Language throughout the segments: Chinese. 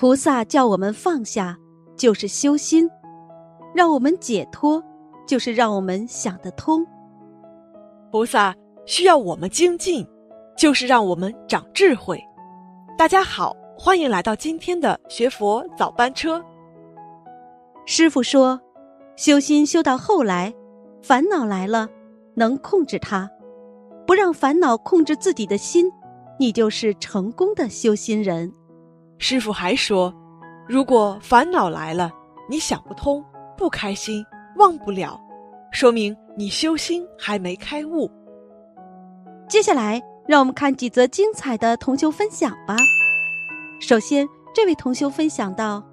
菩萨叫我们放下，就是修心；让我们解脱，就是让我们想得通。 菩萨需要我们精进，就是让我们长智慧。大家好，欢迎来到今天的学佛早班车。 师父说，修心修到后来，烦恼来了，能控制它，不让烦恼控制自己的心，你就是成功的修心人。 师父还说，如果烦恼来了，你想不通，不开心，忘不了，说明你修心还没开悟。 接下来让我们看几则精彩的同修分享吧。首先，这位同修分享到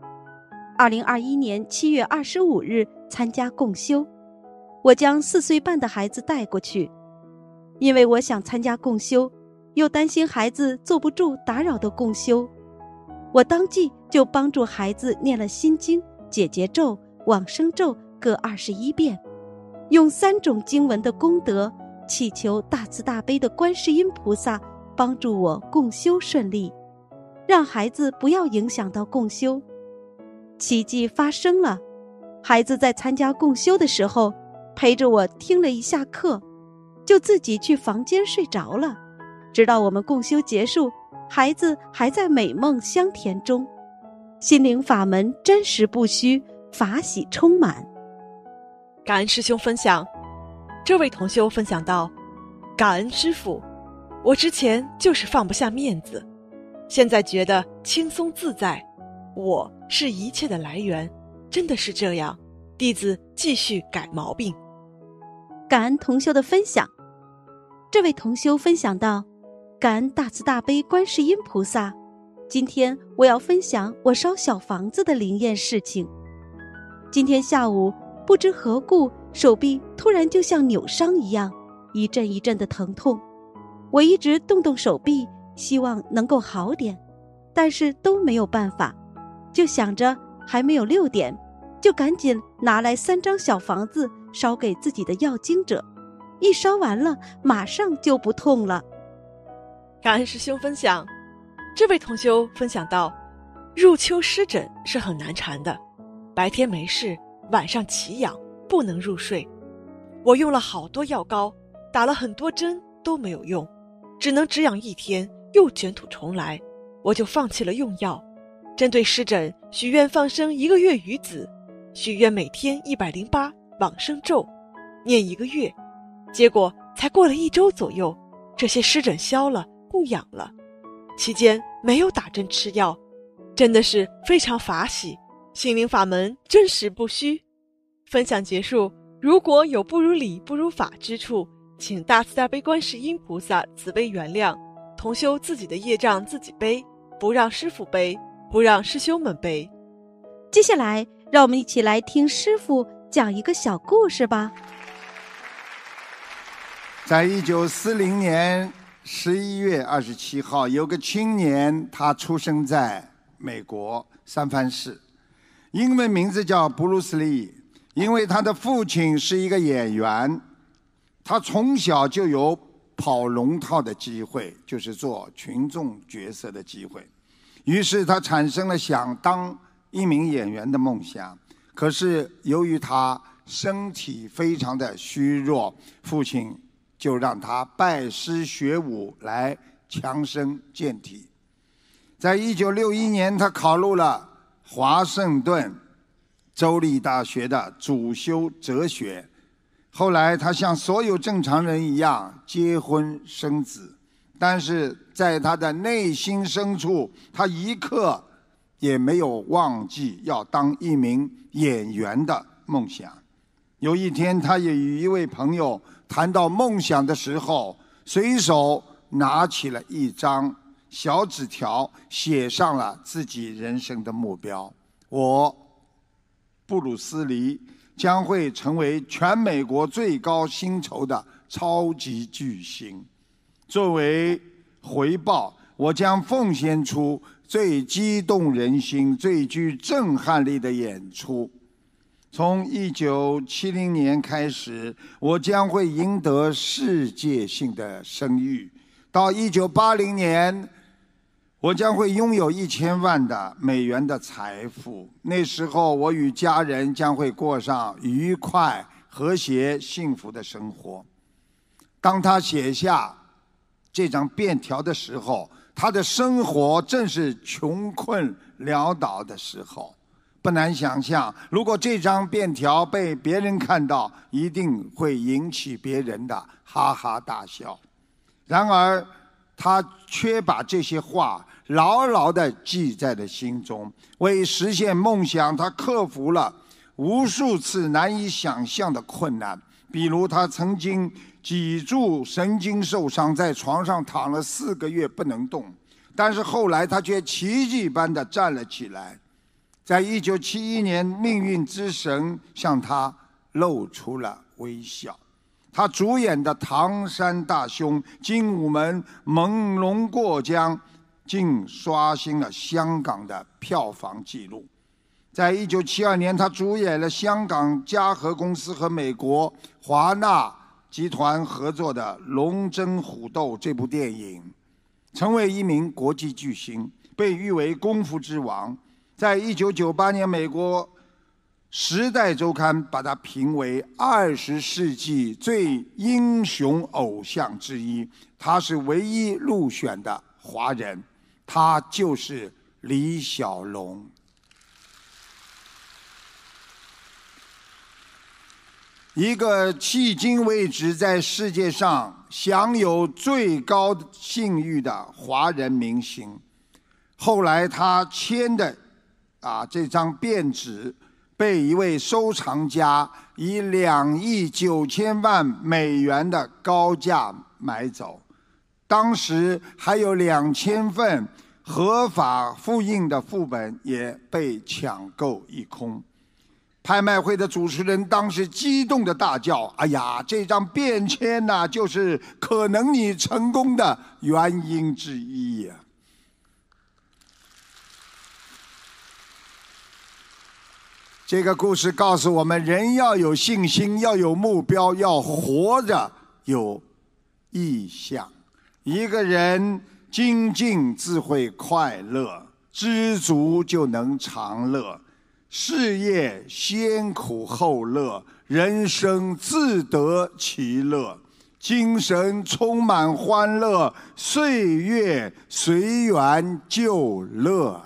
2021年7月25日参加共修，我将4岁半的孩子带过去，因为我想参加共修，又担心孩子坐不住打扰的共修，我当即就帮助孩子念了心经、解结咒、往生咒各21遍，用3种经文的功德，祈求大慈大悲的观世音菩萨帮助我共修顺利，让孩子不要影响到共修。奇迹发生了，孩子在参加共修的时候陪着我听了一下课，就自己去房间睡着了，直到我们共修结束，孩子还在美梦香甜中。心灵法门真实不虚，法喜充满。 感恩师兄分享。这位同修分享到，感恩师父，我之前就是放不下面子，现在觉得轻松自在，我是一切的来源，真的是这样，弟子继续改毛病。 感恩同修的分享。这位同修分享到，感恩大慈大悲观世音菩萨，今天我要分享我烧小房子的灵验事情。今天下午不知何故，手臂突然就像扭伤一样，一阵一阵的疼痛。我一直动动手臂，希望能够好点，但是都没有办法，就想着还没有6点，就赶紧拿来3张小房子烧给自己的要经者，一烧完了马上就不痛了。 感恩师兄分享。这位同修分享到，入秋湿疹是很难缠的，白天没事，晚上奇痒，不能入睡。我用了好多药膏，打了很多针都没有用，只能止痒1天，又卷土重来，我就放弃了用药。针对湿疹许愿放生1个月鱼子，许愿每天108往生咒，念1个月，结果才过了1周左右，这些湿疹消了，不痒了。期间没有打针吃药，真的是非常法喜，心灵法门真实不虚。分享结束，如果有不如理不如法之处，请大慈大悲观世音菩萨慈悲原谅，同修自己的业障自己背，不让师父背，不让师兄们背。 接下来让我们一起来听师父讲一个小故事吧。 在1940年11月27号，有个青年，他出生在美国三藩市，英文名字叫布鲁斯利。因为他的父亲是一个演员，他从小就有跑龙套的机会，就是做群众角色的机会，于是他产生了想当一名演员的梦想。可是由于他身体非常的虚弱，父亲就让他拜师学武来强身健体。在1961年，他考入了华盛顿州立大学的主修哲学。后来他像所有正常人一样结婚生子，但是在他的内心深处，他一刻也没有忘记要当一名演员的梦想。有一天，他也与一位朋友谈到梦想的时候，随手拿起了一张小纸条，写上了自己人生的目标：我布鲁斯利将会成为全美国最高薪酬的超级巨星。作为回报，我将奉献出最激动人心、最具震撼力的演出。从1970年开始，我将会赢得世界性的声誉。到1980年， 我将会拥有1000万的美元的财富。那时候，我与家人将会过上愉快、和谐、幸福的生活。当他写下这张便条的时候，他的生活正是穷困潦倒的时候。不难想象，如果这张便条被别人看到，一定会引起别人的哈哈大笑。然而，他却把这些话牢牢地记在了心中。为实现梦想，他克服了无数次难以想象的困难。比如，他曾经脊柱神经受伤，在床上躺了4个月不能动，但是后来他却奇迹般地站了起来。在1971年，命运之神向他露出了微笑。他主演的《唐山大兄》《精武门》《猛龙过江》竟刷新了香港的票房纪录。在1972年，他主演了香港嘉禾公司和美国华纳集团合作的《龙争虎斗》这部电影，成为一名国际巨星，被誉为功夫之王。在1998年，美国《时代周刊》把他评为20世纪最英雄偶像之一。他是唯一入选的华人，他就是李小龙。一个迄今为止在世界上享有最高信誉的华人明星。后来他签的这张便纸被一位收藏家以2亿9千万美元的高价买走，当时还有2000份合法复印的副本也被抢购一空。拍卖会的主持人当时激动地大叫：“哎呀，这张便签呐，就是可能你成功的原因之一呀！”这个故事告诉我们，人要有信心，要有目标，要活着有意向。一个人精进自会快乐，知足就能常乐。事业先苦后乐，人生自得其乐。精神充满欢乐，岁月随缘就乐。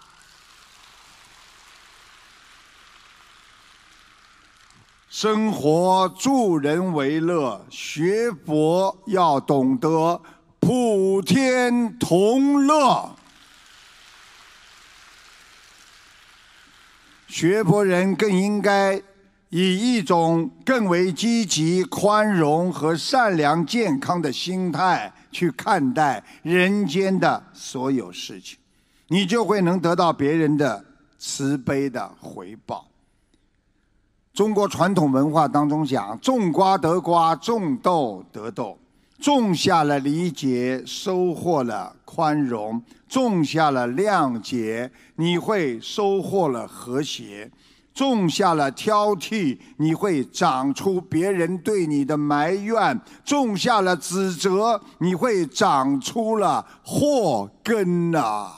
生活助人为乐，学佛要懂得普天同乐。学佛人更应该以一种更为积极、宽容和善良、健康的心态去看待人间的所有事情，你就会能得到别人的慈悲的回报。中国传统文化当中讲，种瓜得瓜，种豆得豆。种下了理解，收获了宽容；种下了谅解，你会收获了和谐；种下了挑剔，你会长出别人对你的埋怨；种下了指责，你会长出了祸根啊！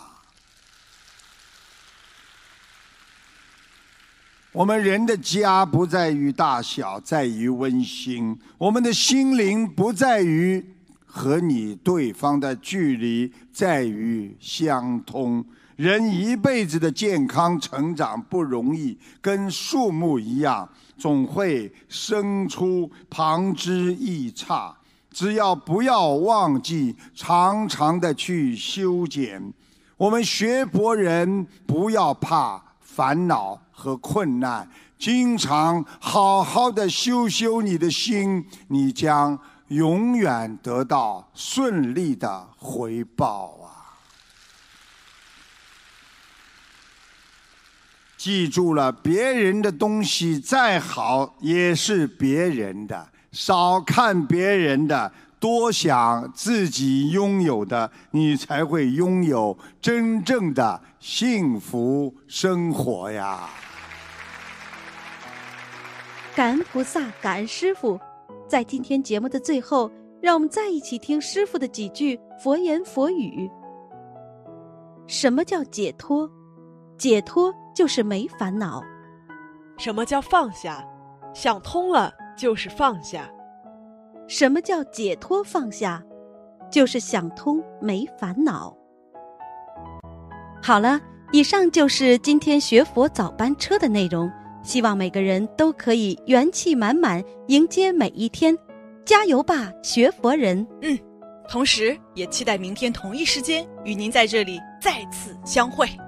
我们人的家不在于大小，在于温馨；我们的心灵不在于和你对方的距离，在于相通。人一辈子的健康成长不容易，跟树木一样，总会生出旁枝异杈。只要不要忘记常常的去修剪。我们学佛人不要怕烦恼和困难，经常好好的修修你的心，你将永远得到顺利的回报啊！记住了，别人的东西再好也是别人的，少看别人的，多想自己拥有的，你才会拥有真正的幸福生活呀！ 感恩菩萨，感恩师父。在今天节目的最后，让我们再一起听师父的几句佛言佛语。 什么叫解脱？解脱就是没烦恼。 什么叫放下？想通了就是放下。 什么叫解脱放下？就是想通没烦恼。好了，以上就是今天学佛早班车的内容，希望每个人都可以元气满满迎接每一天，加油吧，学佛人！ 同时也期待明天同一时间与您在这里再次相会。